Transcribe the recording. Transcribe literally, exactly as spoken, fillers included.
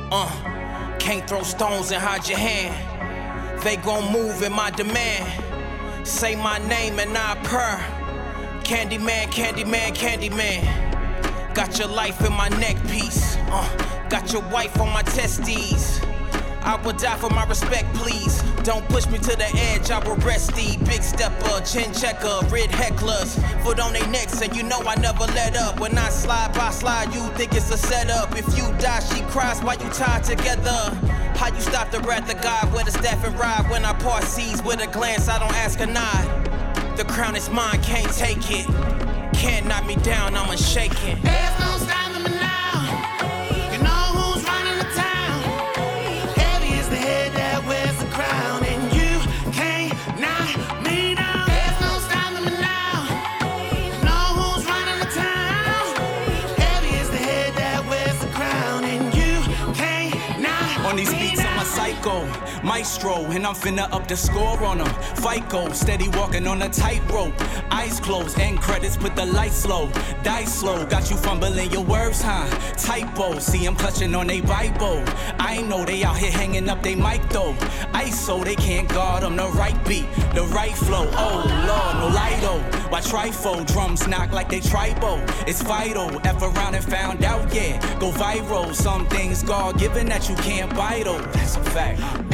Uh, can't throw stones and hide your hand. They gon' move in my demand. Say my name and I purr. Candyman, Candyman, Candyman. Got your life in my neck piece. Uh, got your wife on my testes. I would die for my respect, please. Don't push me to the edge, I will rest thee. Big stepper, chin checker, red hecklers. Foot on their necks, and you know I never let up. When I slide by slide, you think it's a setup. If you die, she cries while you tied together. How you stop the wrath of God with a staff and ride? When I part seas with a glance, I don't ask or nod. The crown is mine, can't take it. Can't knock me down, I'm unshaken. There's no stopping me now. You know who's running the town. Heavy is the head that wears the crown, and you can't knock me down. There's no stopping me now. You know who's running the town. Heavy is the head that wears the crown, and you can't knock on these beats, I'm a psycho, maestro, and I'm finna up the score on them. Fico, steady walking on a tightrope. Eyes closed, end credits, put the lights low. Dice slow, got you fumbling your words, huh? Typo, see I'm clutching on they Bible. I know they out here hanging up they mic though. I S O, they can't guard them. The right beat, the right flow. Oh Lord, no lido. Why trifo, drums knock like they tribo. It's vital, F around and found out, yeah. Go viral, some things God given that you can't buy though. That's a fact.